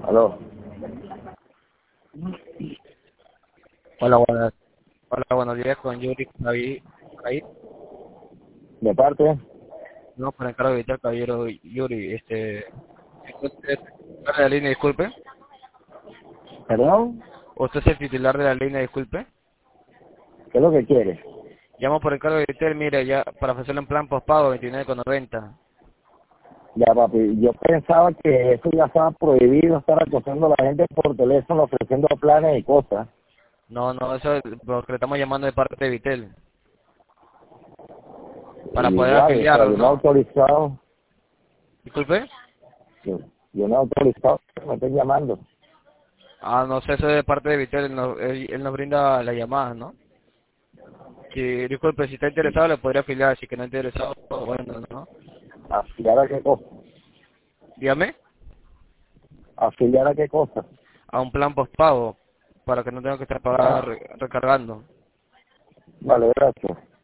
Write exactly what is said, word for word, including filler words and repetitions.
Aló. Hola, buenas. Hola, buenos días con Yuri Javi. Ahí, ¿De parte? no, por encargo de evitar, caballero Yuri. Este, ¿usted es el titular de la línea, disculpe? ¿Perdón? ¿Usted es el titular de la línea, disculpe? ¿Qué es lo que quiere? Llamo por encargo de evitar, mire, ya para ofrecerle un plan postpago veintinueve con noventa. Ya, papi, yo pensaba que eso ya estaba prohibido, estar acosando a la gente por teléfono ofreciendo planes y cosas. No, no, eso es porque le estamos llamando de parte de Vitel. Para poder Igual, o sea, afiliarlo, yo no he ¿no? autorizado, Disculpe. yo, yo no he autorizado que me estén llamando. Ah, no sé, eso es de parte de Vitel, él nos, él, él nos brinda la llamada, ¿no? Si, disculpe, si está interesado le podría afiliar, si que no está interesado, bueno, ¿no? ¿Afiliar a qué cosa? Dígame. ¿Afiliar a qué cosa? A un plan postpago para que no tenga que estar pagando, Ah, re- recargando. vale, gracias.